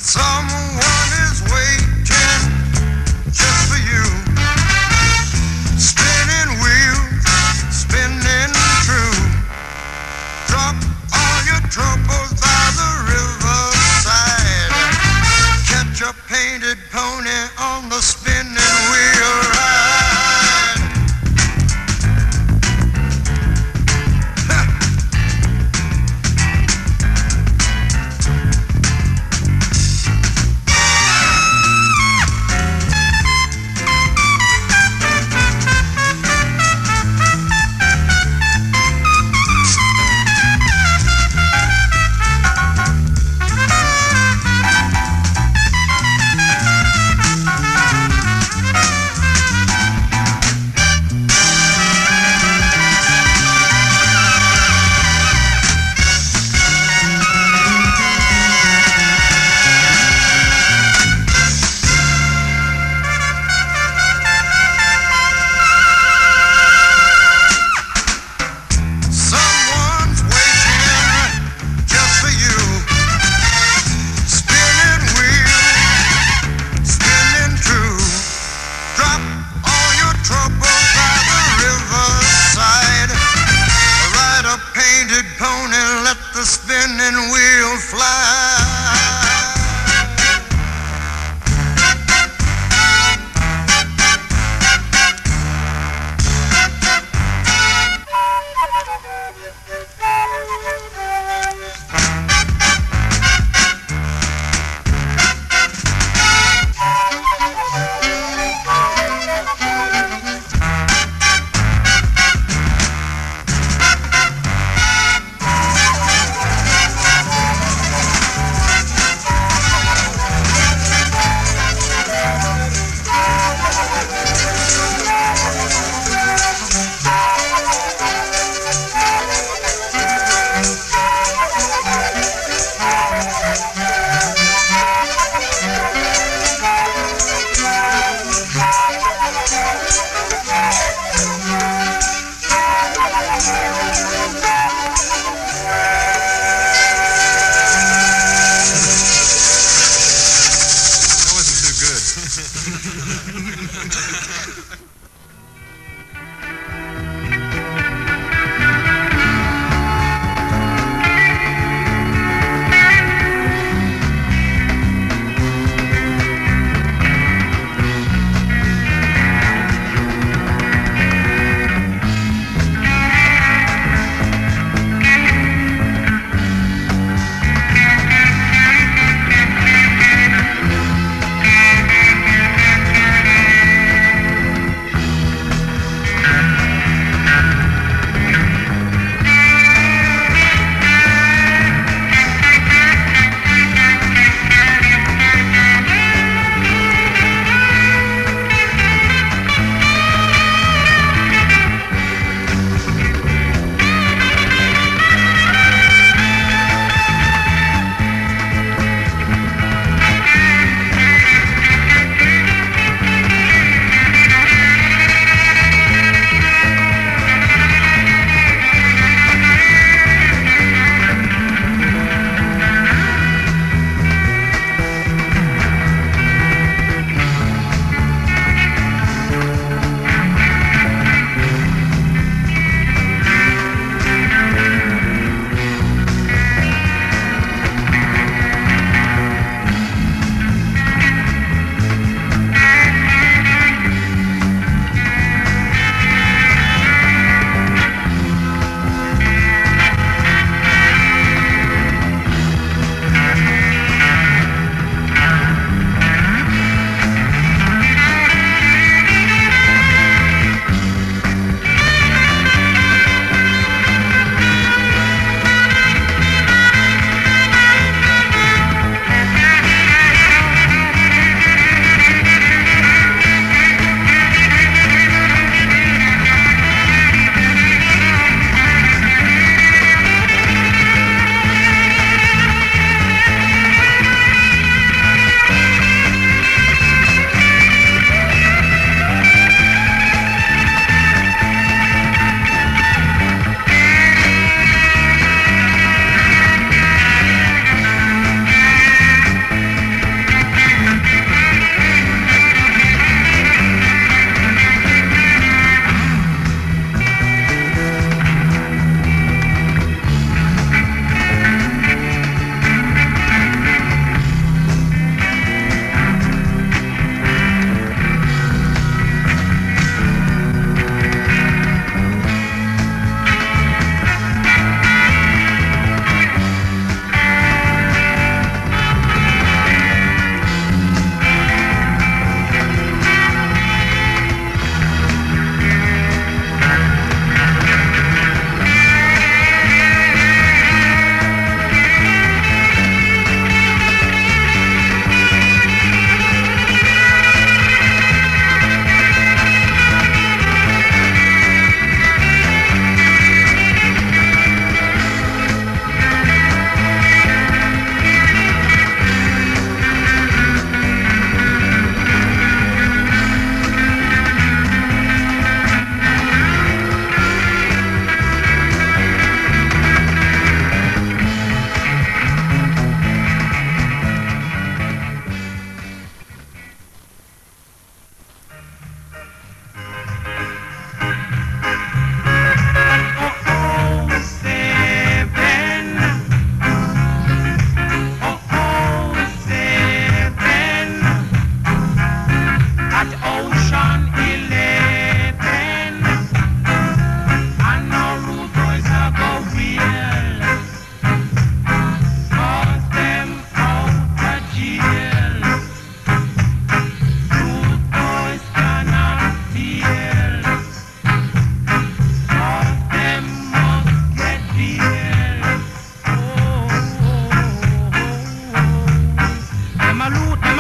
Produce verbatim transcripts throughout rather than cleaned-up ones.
Someone is waiting just for you. Spinning wheels, spinning true. Drop all your troubles by the riverside. Catch a painted pony on the spinning wheel ride.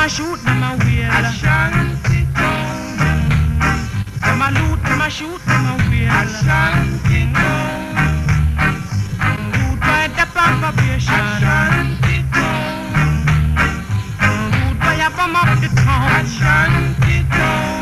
a shoot, them a wheel. Ashanti town. Them a loot, them a shoot, them a wheel. Ashanti town. Rude by the probation. Ashanti town. Rude by a bomb up the town. Ashanti town.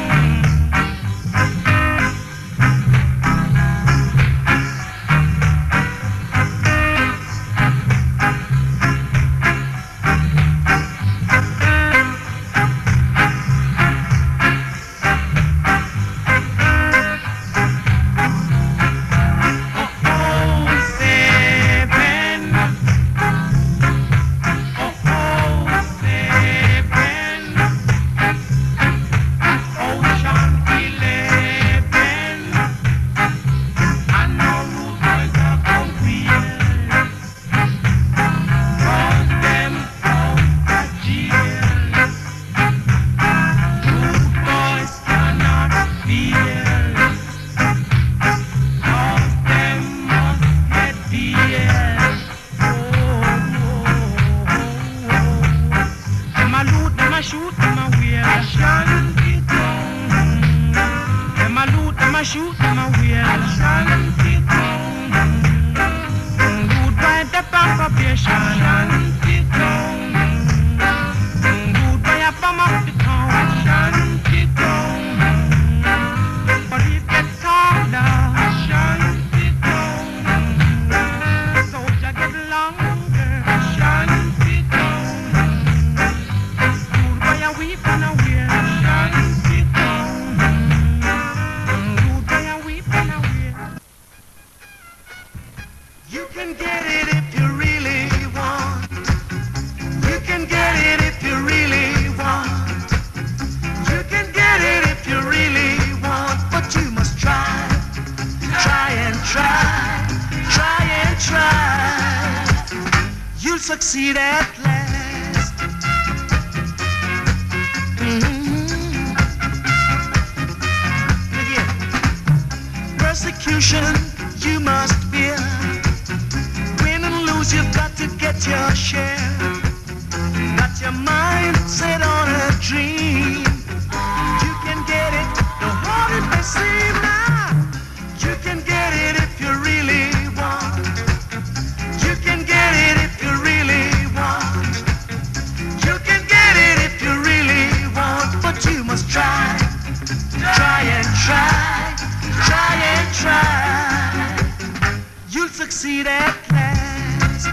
Succeed at last. Mm-hmm. Yeah. Persecution you must bear. Win and lose, you've got to get your share. Got your mind set on a dream. You can get it, no harder it may seem now. You can get it if you really want. You can get it if you really want. You can get it if you really want. But you must try, try and try, try and try. You'll succeed at last.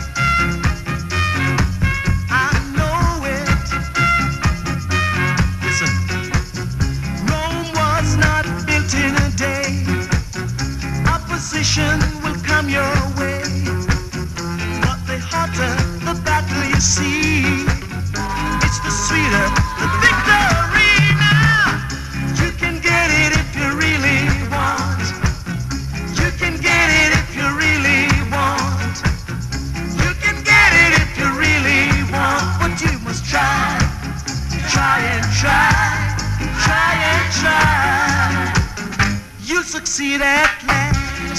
I know it. Listen, Rome was not built in a day. Opposition will come your way. The hotter the battle you see, it's the sweeter the victory now. You can get it if you really want. You can get it if you really want. You can get it if you really want. But you must try, try and try, try and try. You'll succeed at last.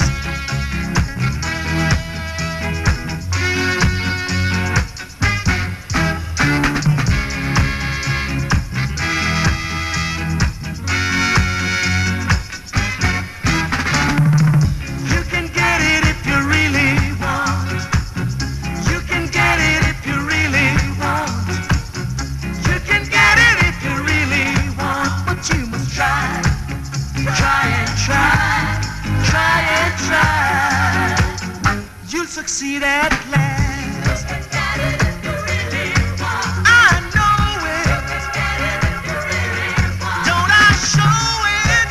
Succeed at last. I know it. Don't I show it?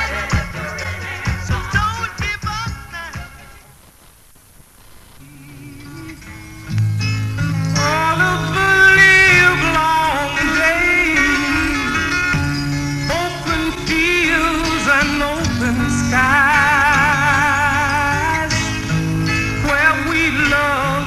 So don't give up now. All of the livelong day, open fields and open skies. Love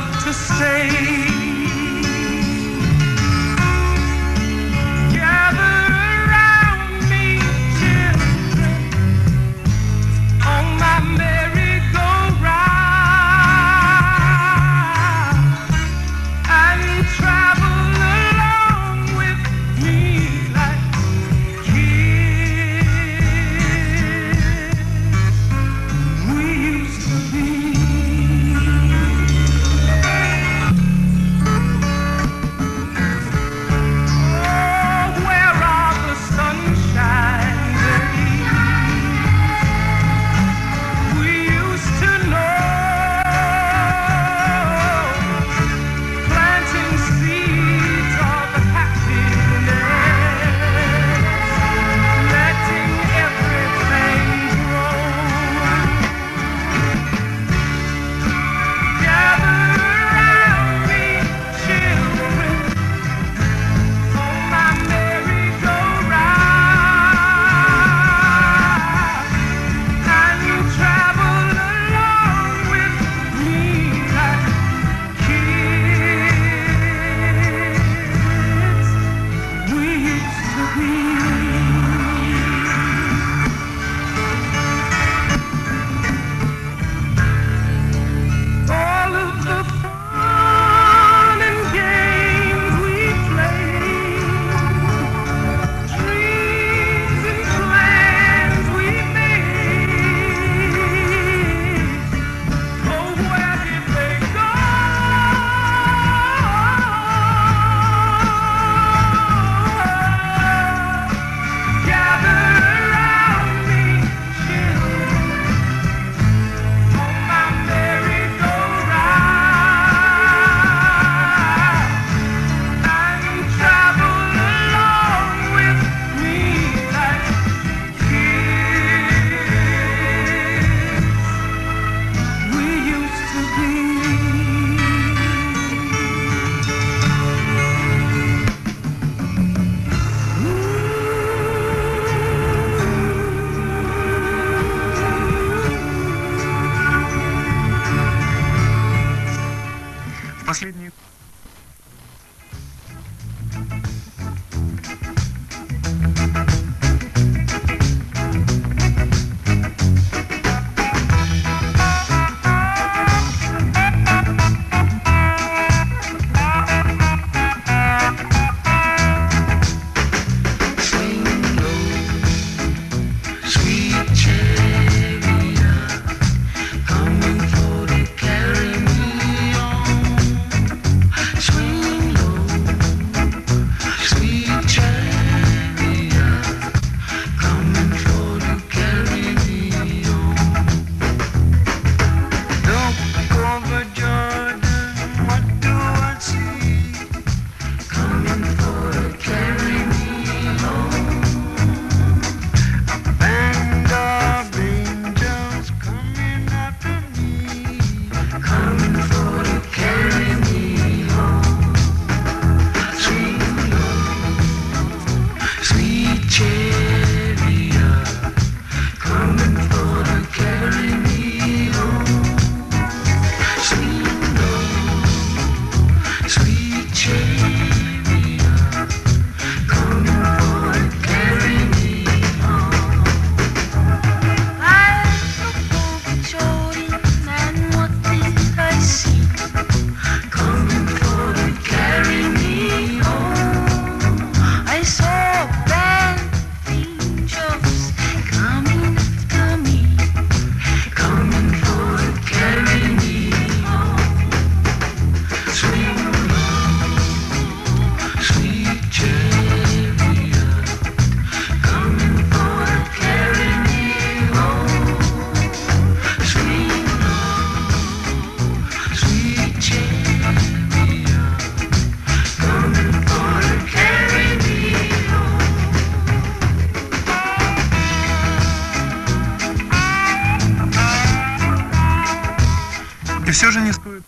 И все же не стоит.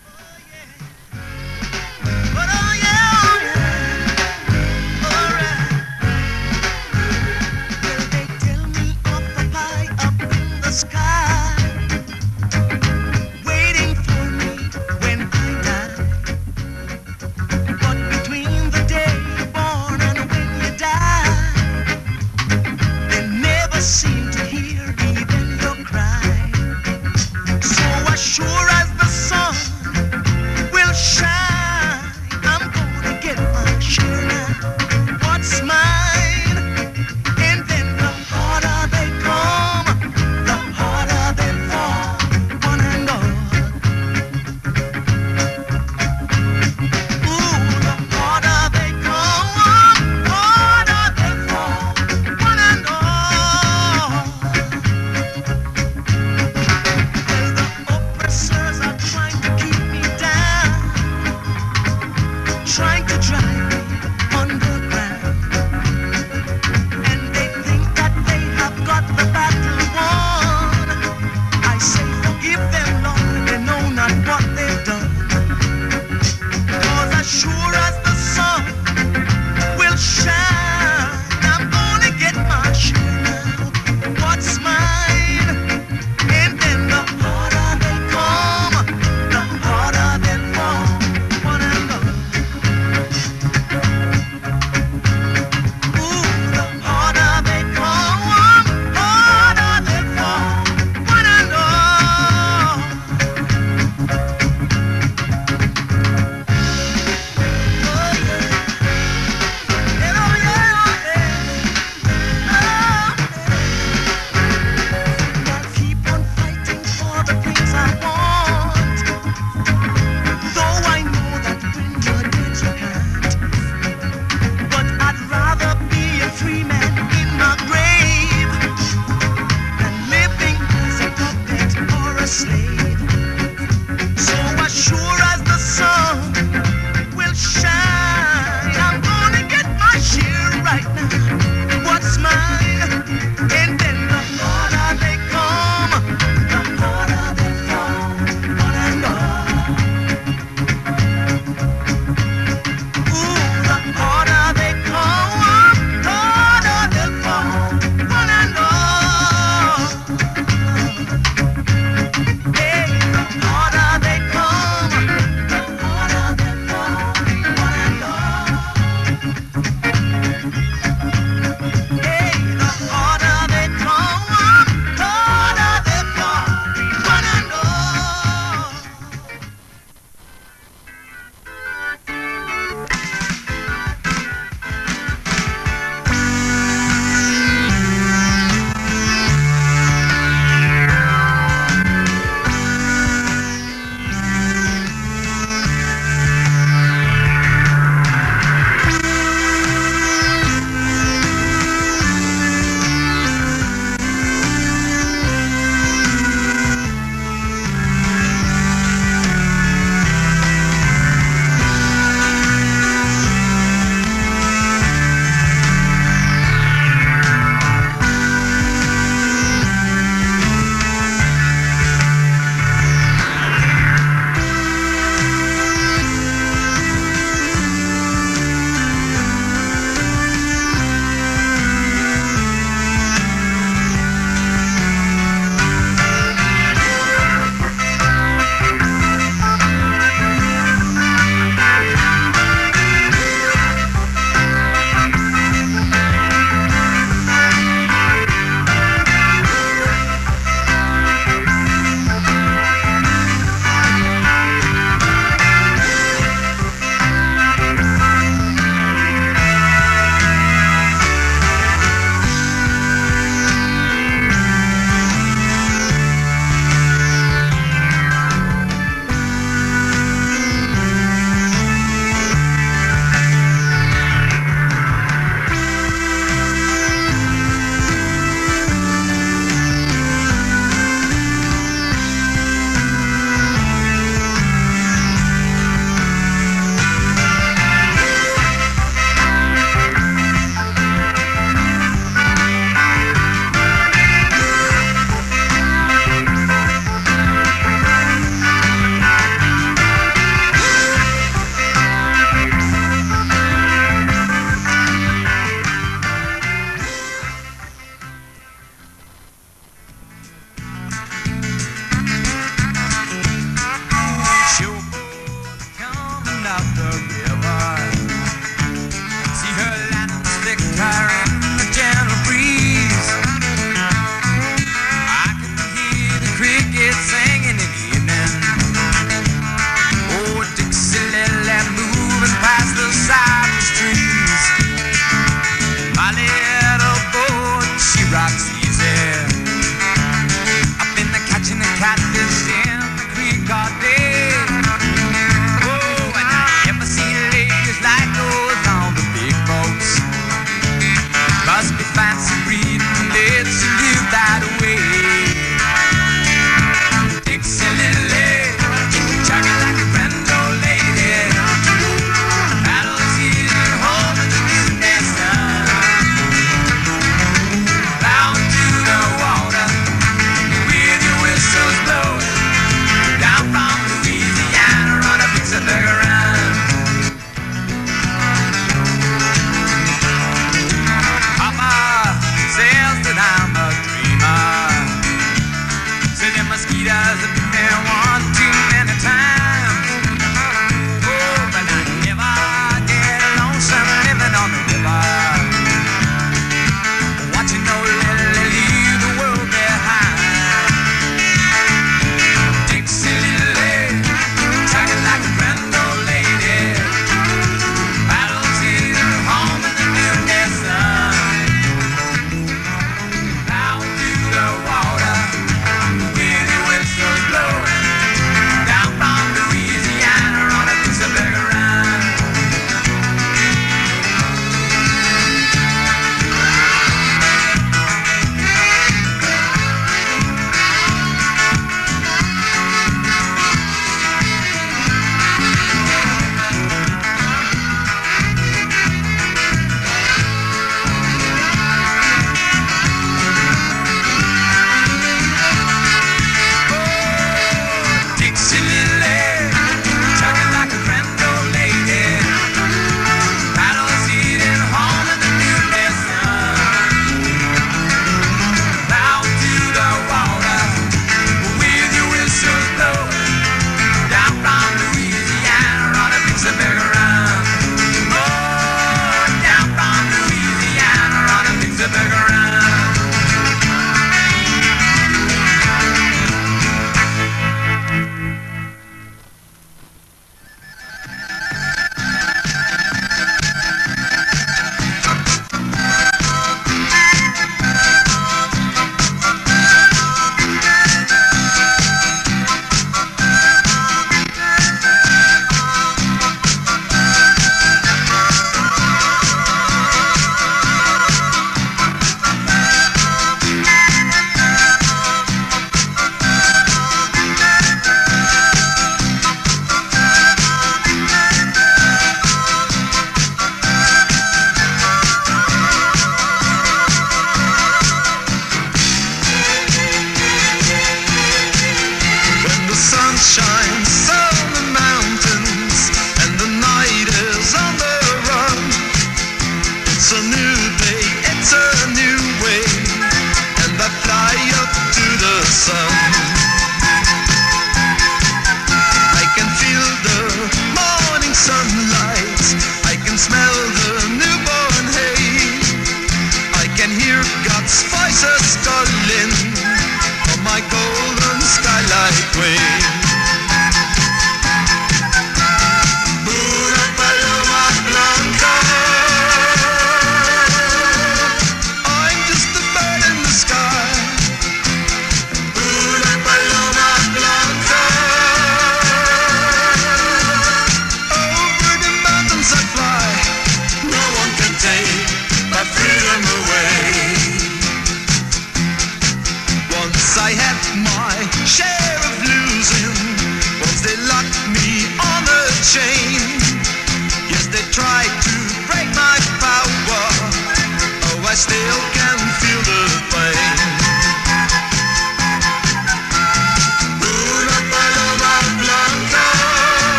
But oh yeah, oh yeah, alright. Well, they tell me of the pie up in the sky, waiting for me when I die. But between the day you're born and when you die, they never seem to hear even your cry. So as sure as the sun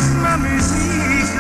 ma musique.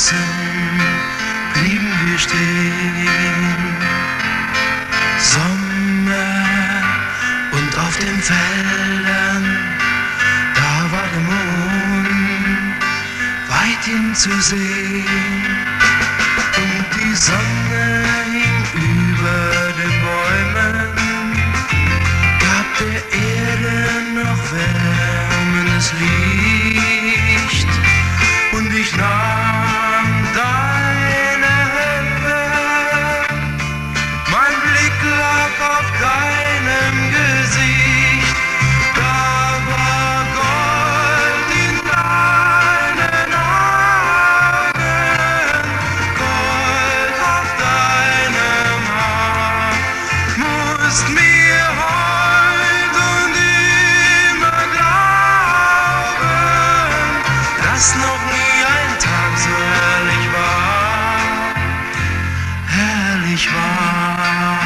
draußen blieben wir stehen. Sommer und auf den Feldern, da war der Mond weithin zu sehen. Und die Sonne hing über den Bäumen, gab der Erde noch wärmendes Licht. Und ich nahm deine Hände, mein Blick lag auf deinem Gesicht. Da war Gold in deinen Augen, Gold auf deinem Haar. Musst mir heut und immer glauben, dass noch nie ein Tag so herrlich war, herrlich war.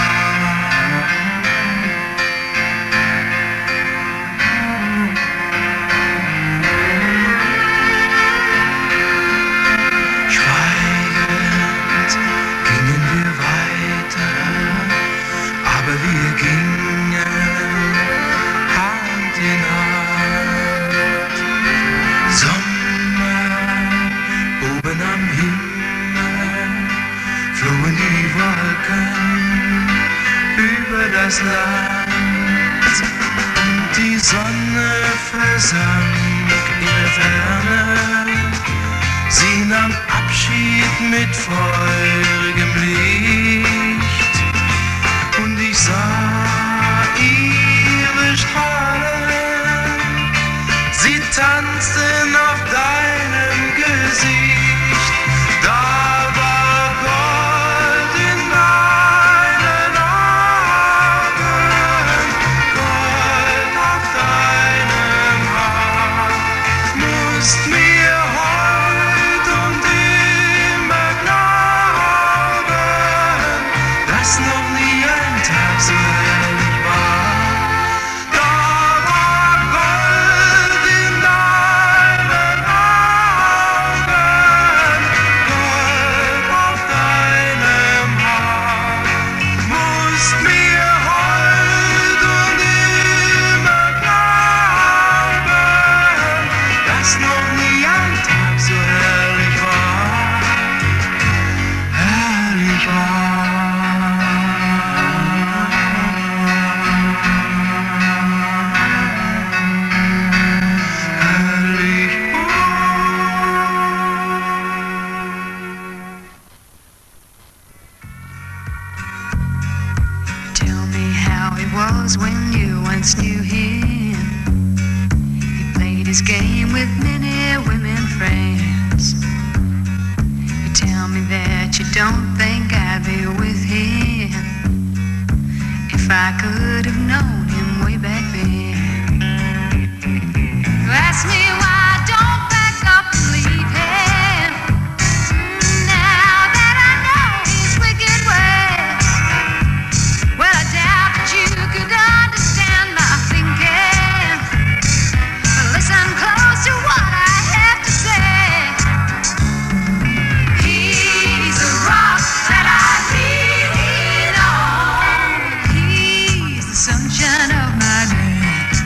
Schweigend gingen wir weiter, aber wir gingen Hand in Hand. Sommer oben am Himmel, flogen die Wolken über das Land. Und die Sonne versank in der Ferne, sie nahm Abschied mit feurigem Licht. Und ich sah ihre Strahlen, sie tanzten auf deinem Gesicht. Da war Gold in deinen Augen, Gold auf deinem Haar. Musst mir heut und immer glauben, dass noch nie ein Tag so herrlich war. Da war Gold in deinen Augen, Gold auf deinem Haar. Musst mir heut und immer glauben, dass noch nie ein Tag so herrlich war, herrlich war. Herrlich Tell me how it was when you once knew him. He played his game with many women friends. You tell me that you don't think I'd be with him if I could have known him way back then. You ask me why I don't back up and leave him now that I know his wicked ways. Well, I doubt that you could understand my thinking. But listen close to what I have to say. He's a rock that I lean on. He's the sunshine of my day.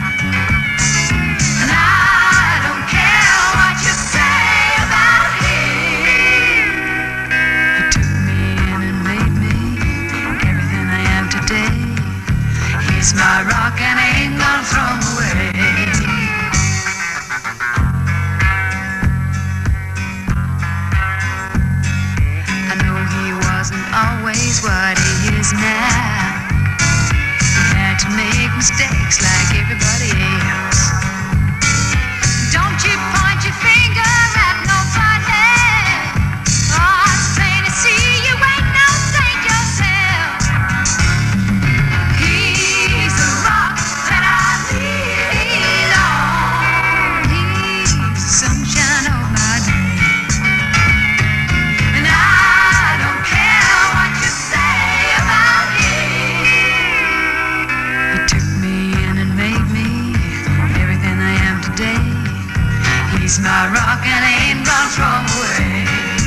And I don't care what you say about him. He took me in and made me everything I am today. He's my rock and I ain't gonna throw him away. I know he wasn't always what he is now. He had to make mistakes like everybody else. Don't you point your finger at nobody. Oh, it's plain to see you ain't no saint yourself. He's a rock that I lean on. He's the sunshine of my day. And I don't care what you say about him. He took me in and made me everything I am today. He's my rock and I ain't gonna throw him away.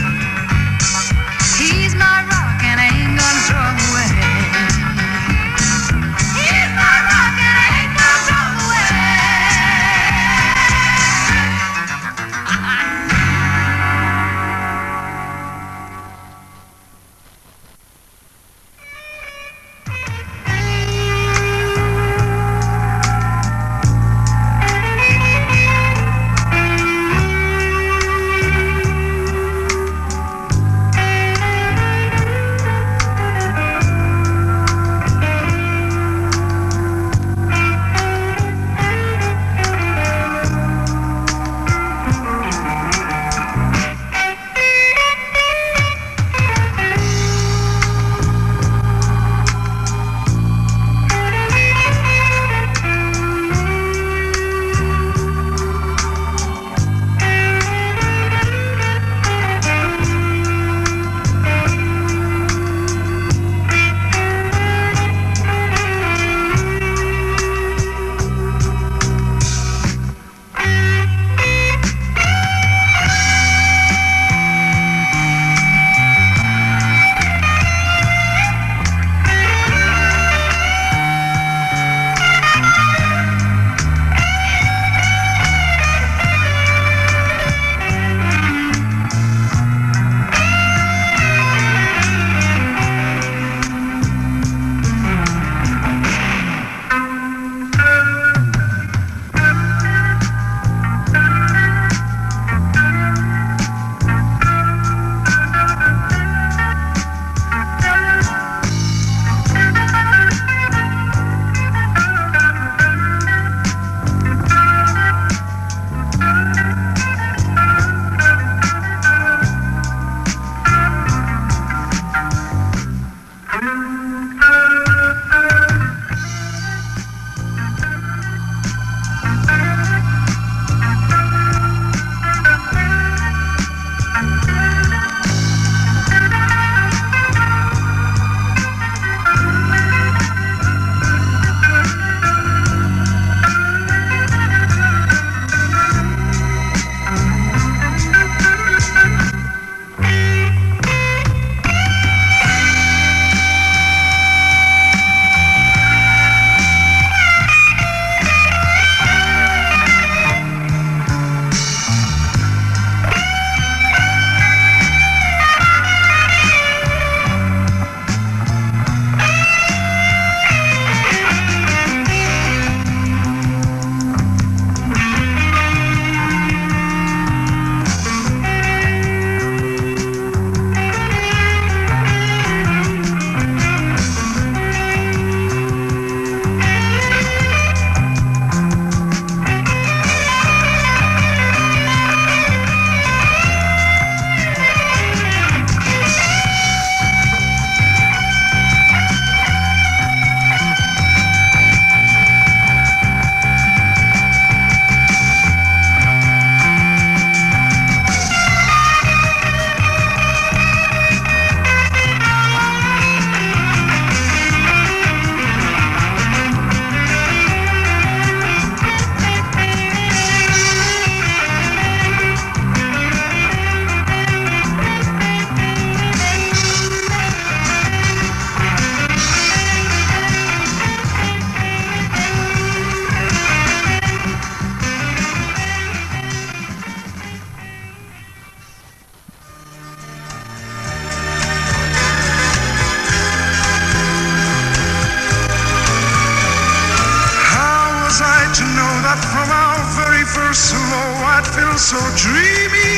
feel so dreamy.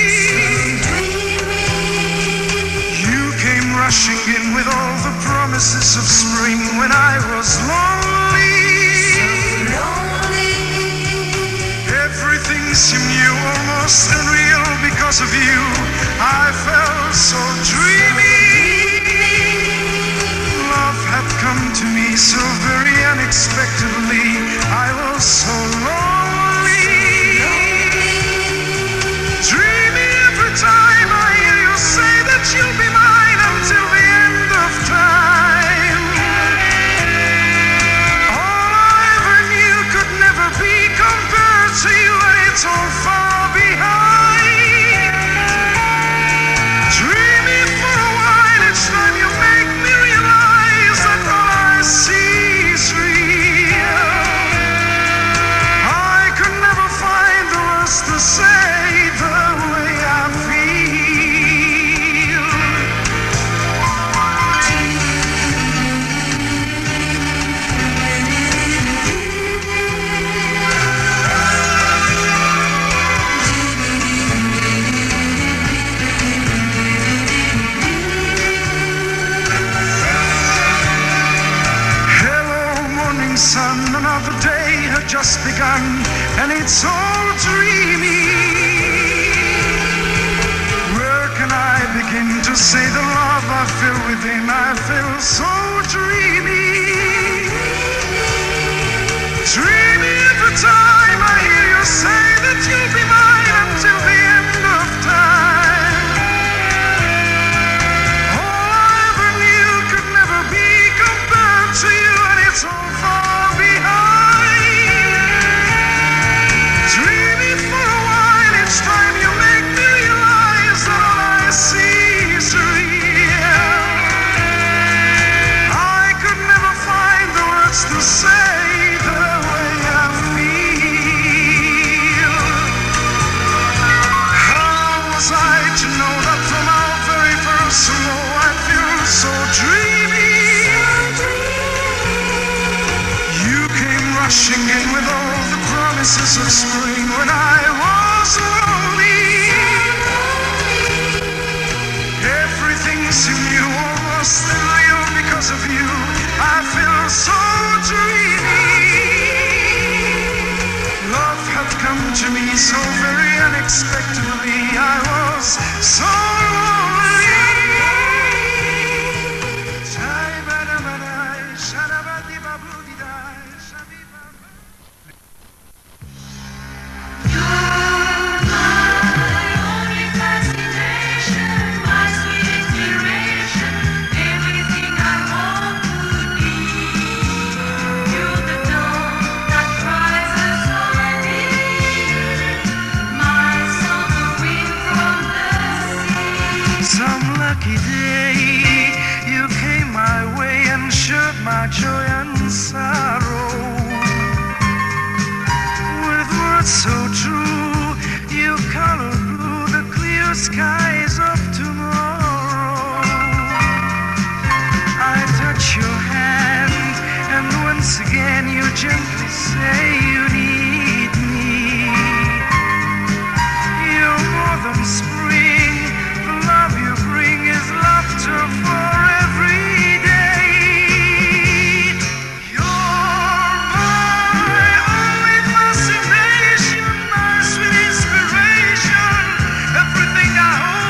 You came rushing in with all the promises of spring when I was lonely. Everything seemed new, almost unreal because of you. I felt so dreamy. Love had come to me so very unexpectedly. I was so lonely. Dreamy every time I hear you say that you'll be mine until the end of time. All I ever knew could never be compared to you, and it's all far behind. Dreamy for a while, each time you make me realize that all I see is real. I could never find the words to say the way I feel. Hello, morning sun, another day had just begun, and it's all dreamy. Where can I begin to say the love I feel within? I feel so dreamy. Dreamy every time I hear you say that you'll be mine until the end of time. All I ever knew could never be compared to you, and it's all far behind. Dreamy for a while, each time you make me realize that all I see is real. I could never find the words to say the way I feel. How was I to know that from our very first hello I feel so dreamy? You came rushing in with all the promises of spring when I was lonely. Everything seemed new, almost unreal because of you. I feel so dreamy. Love had come to me so very unexpectedly. I was so lonely. Shai-ba-da-ba-dai, shada-ba-di-ba-boo-di-dai, shadi-ba-ba. Some lucky day you came my way and shared my joy and sorrow. With words so true, you colored blue the clear skies of tomorrow. I touch your hand, and once again you gently say you need me. You're more than spring, the love you bring is laughter for every day. You're my only fascination, my sweet inspiration, everything I hope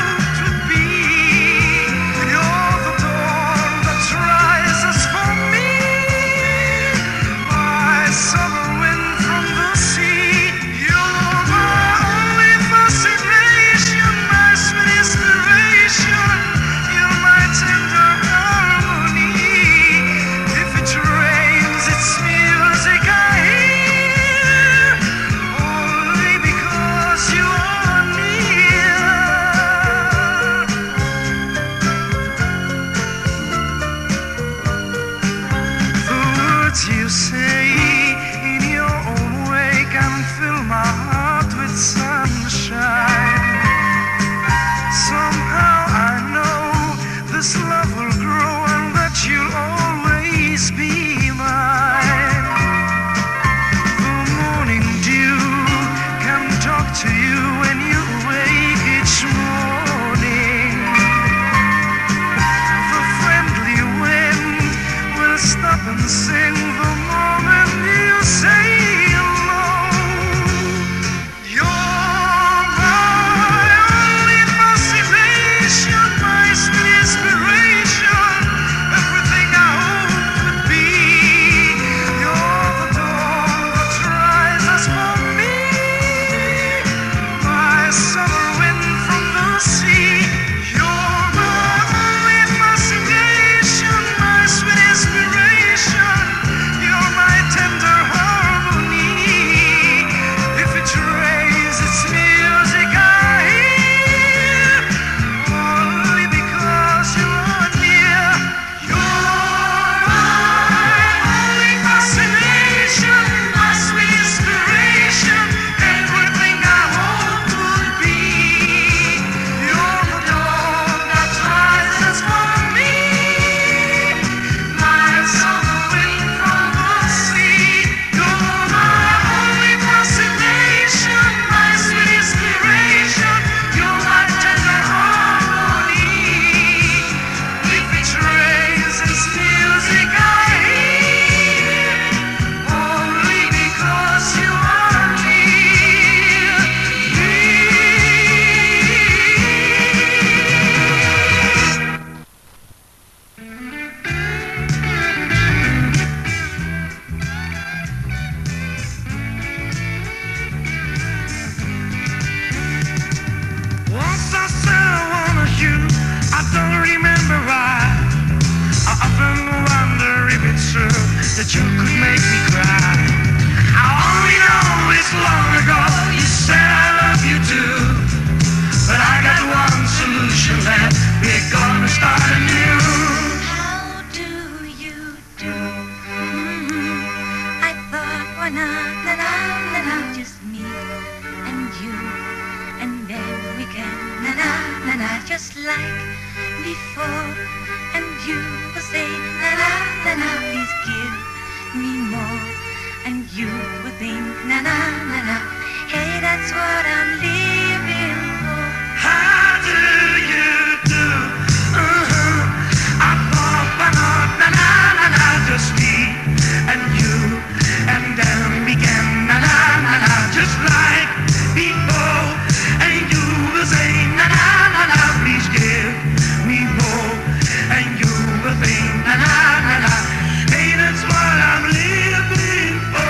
just like before. And you will say, na na na na, please give me more. And you will think, na na na na, hey, that's what I'm living for. How do you do? Uh-huh. I'm off and on, na na na na, just me and you. And then began, na na na na, just like before. And you will say, na na na na, please give me more. And you will think, na na na na, hey, that's what I'm living for.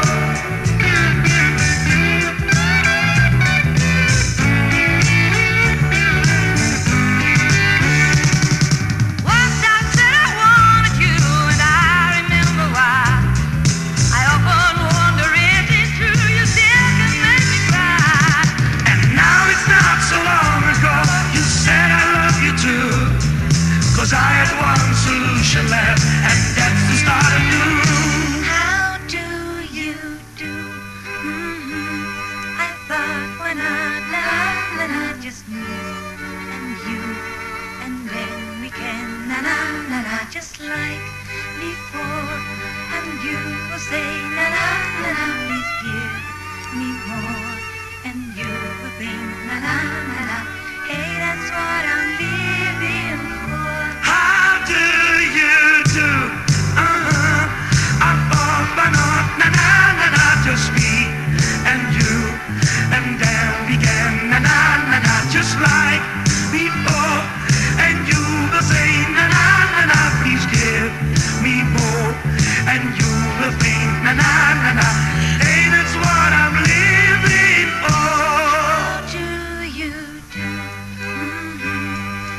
Once I said I wanted you, and I remember why. I often wonder if it's true you still can make me cry. And now it's not so long ago you said I love you too. Cause I had one solution left, and that's to start anew. How do you do? Mm-hmm. I thought why not, la la la, just me and you, and then we can, na na na na, just like before. And you will say, na na na na, please give me more. And you will think, na na na na, hey, that's what I'm living for. How do you do? Uh-huh. I'm off and on, na na na na, just me and you. And then began, na na na na, just like before. And you will say, na na na na, please give me more. And you will think, na na na na, hey, that's what I'm living for. How do you do? Mm-hmm.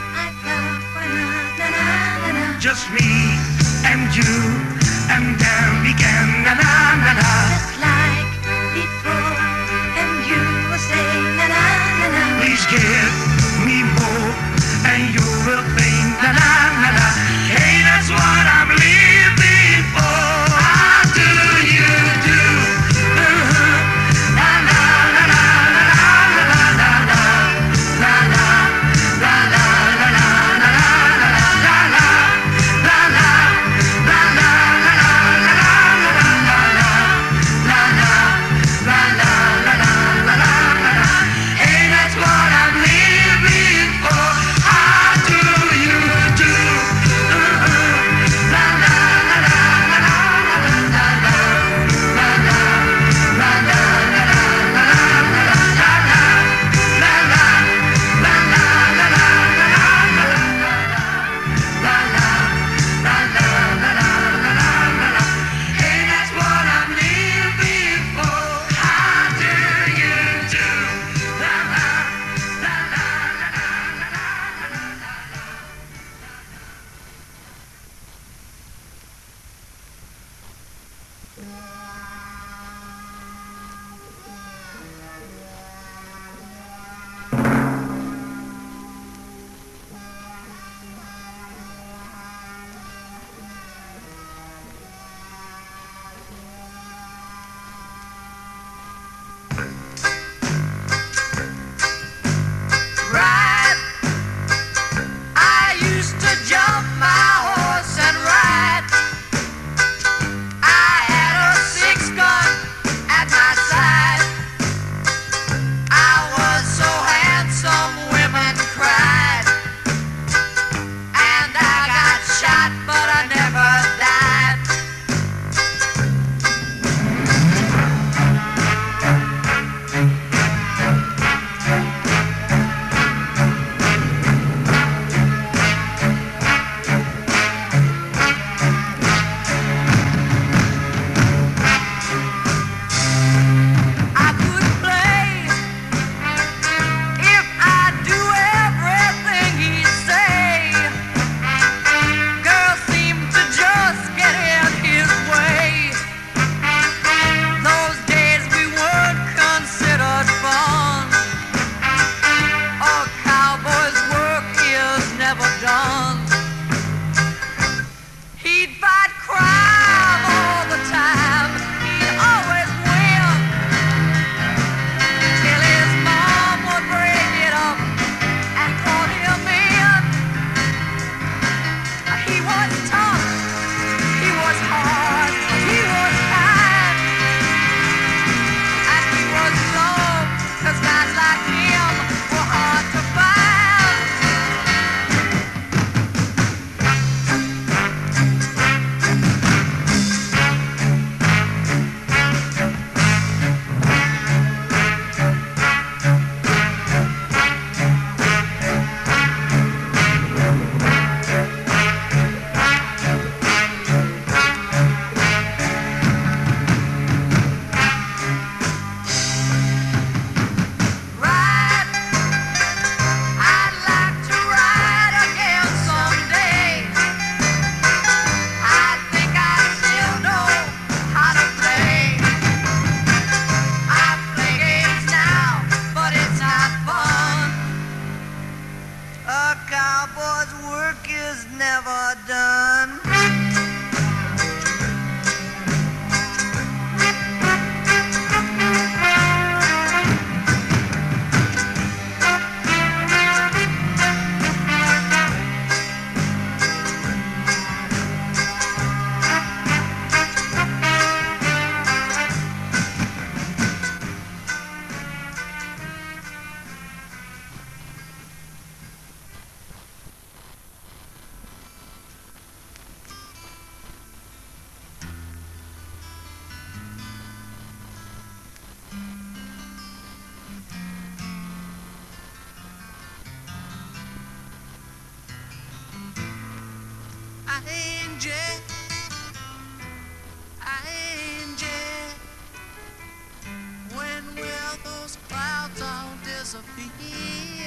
philosophy.